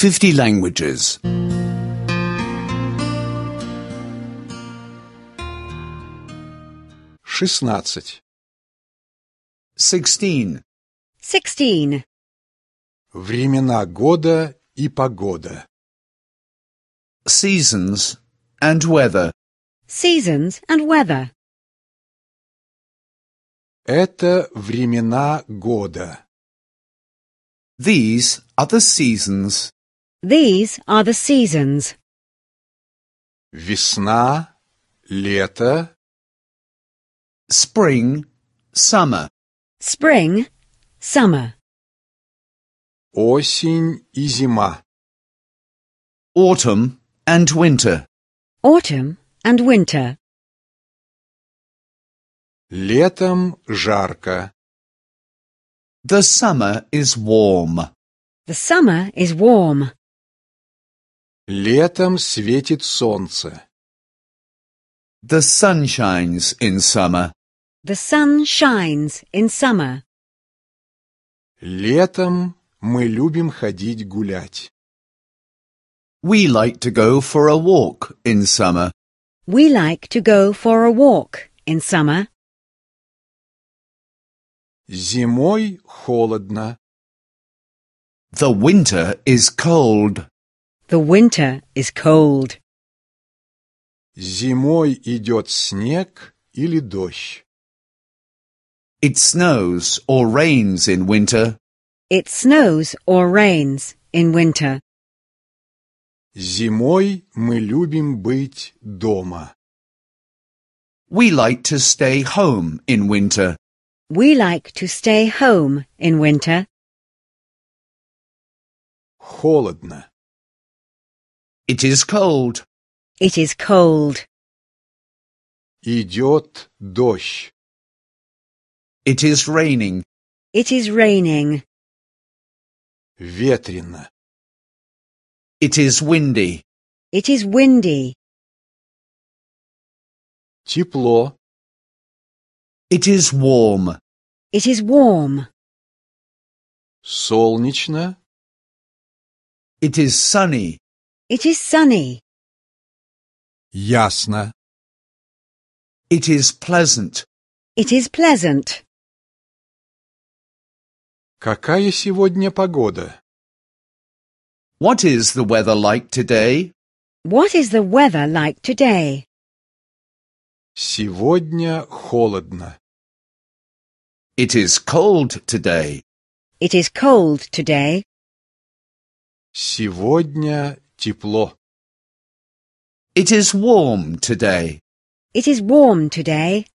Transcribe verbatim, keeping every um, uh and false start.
fifty languages. шестнадцать. Sixteen. Sixteen. Времена года и погода. Seasons and weather. Seasons and weather. Это времена года. These are the seasons. These are the seasons. Весна, лето, Spring, summer. Spring, summer. осень и зима. Autumn and winter. Autumn and winter. Летом жарко. The summer is warm. The summer is warm. Летом светит солнце. The sun shines in summer. The sun shines in summer. Летом мы любим ходить гулять. We like to go for a walk in summer. We like to go for a walk in summer. Зимой холодно. The winter is cold. The winter is cold. Зимой идет снег или дождь. It snows or rains in winter. It snows or rains in winter. Зимой мы любим быть дома. We like to stay home in winter. We like to stay home in winter. Холодно. It is cold. It is cold. Идет дождь. It is raining. It is raining. Ветрено. It is windy. It is windy. Тепло. It is warm. It is warm. Солнечно. It is sunny. It is sunny. Ясно. It is pleasant. It is pleasant. Какая сегодня погода? What is the weather like today? What is the weather like today? Сегодня холодно. It is cold today. It is cold today. Сегодня тепло. It is warm today. It is warm today.